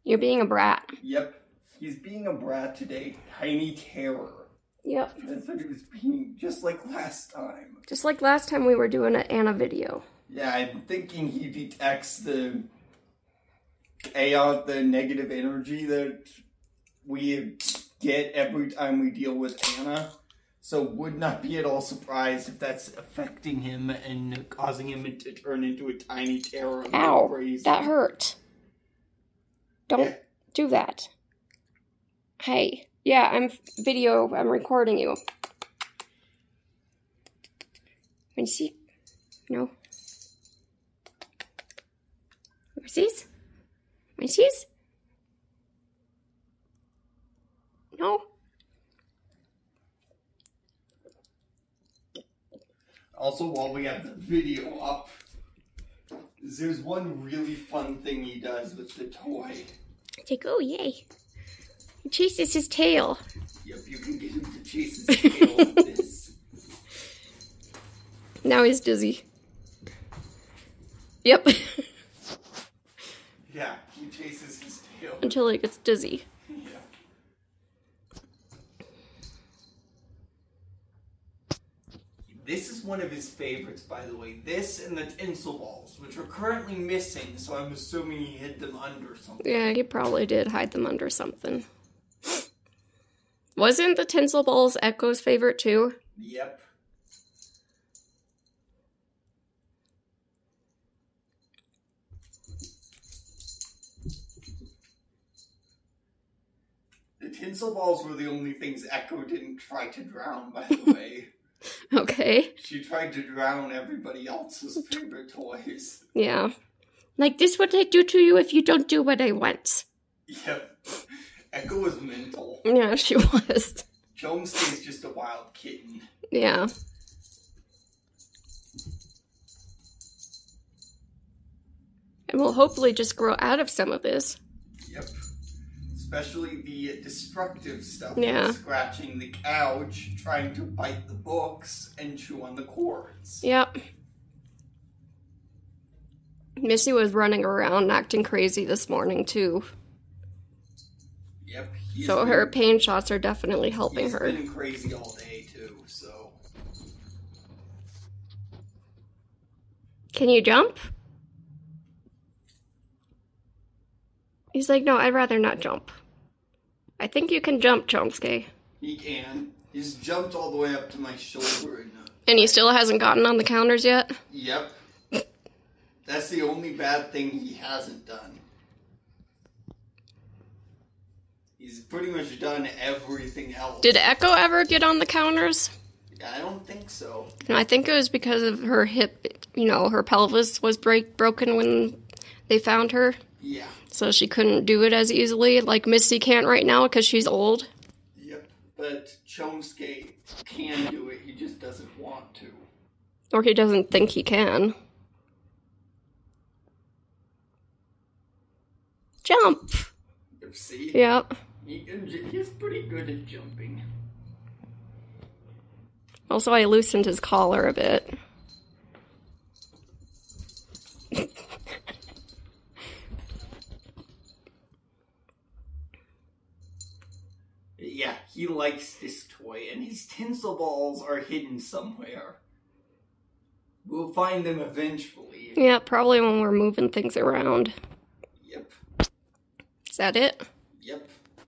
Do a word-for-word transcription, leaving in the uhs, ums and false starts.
You're being a brat. Yep. He's being a brat today. Tiny terror. Yep. That's what he was being, just like last time. Just like last time we were doing an Anna video. Yeah, I'm thinking he detects the chaos, the negative energy that we get every time we deal with Anna. So would not be at all surprised if that's affecting him and causing him to turn into a tiny terror. And Ow, crazy. that hurt. Don't Yeah. do that. Hey, yeah, I'm video, I'm recording you. Can you see? No. Overseas? Overseas? No. Also, while we have the video up, there's one really fun thing he does with the toy. It's like, oh, yay. He chases his tail. Yep, you can get him to chase his tail with this. Now he's dizzy. Yep. Yeah, he chases his tail. Until he gets dizzy. Yeah. This is one of his favorites, by the way. This and the tinsel balls, which are currently missing, so I'm assuming he hid them under something. Yeah, he probably did hide them under something. Wasn't the tinsel balls Echo's favorite too? Yep. The tinsel balls were the only things Echo didn't try to drown, by the way. Okay. She tried to drown everybody else's favorite toys. Yeah. Like, this what I do to you if you don't do what I want. Yep. Echo was mental. Yeah, she was. Chomsky's just a wild kitten. Yeah. And we'll hopefully just grow out of some of this. Yep. Especially the destructive stuff. Yeah. Like scratching the couch, trying to bite the books, and chew on the cords. Yep. Missy was running around acting crazy this morning, too. Yep. he's So been, her pain shots are definitely helping he's her. He's been crazy all day, too, so... Can you jump? He's like, no, I'd rather not jump. I think you can jump, Chomsky. He can. He's jumped all the way up to my shoulder. And, uh, And he still hasn't gotten on the counters yet? Yep. That's the only bad thing he hasn't done. He's pretty much done everything else. Did Echo ever get on the counters? I don't think so. No, I think it was because of her hip, you know, her pelvis was break broken when they found her. Yeah. So she couldn't do it as easily, like Missy can't right now because she's old. Yep. But Chomsky can do it, he just doesn't want to. Or he doesn't think he can. Jump! See? Yeah. He can, he's pretty good at jumping. Also, I loosened his collar a bit. Yeah, he likes this toy, and his tinsel balls are hidden somewhere. We'll find them eventually. Yeah, probably when we're moving things around. Yep. Is that it? Yep.